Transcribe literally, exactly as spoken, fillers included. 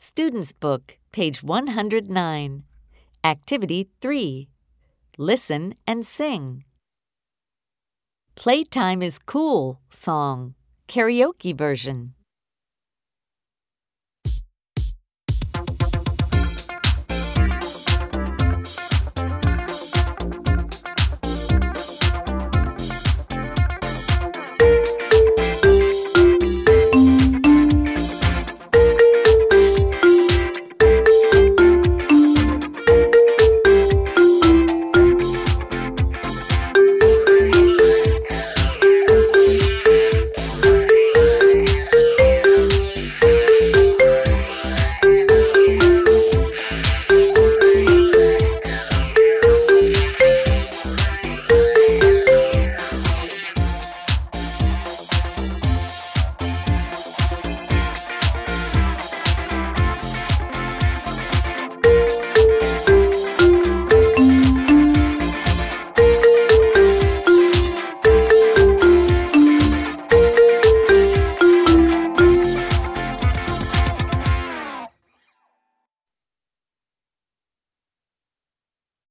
Student's Book, page one hundred nine. Activity three. Listen and sing. Playtime is Cool song, karaoke version.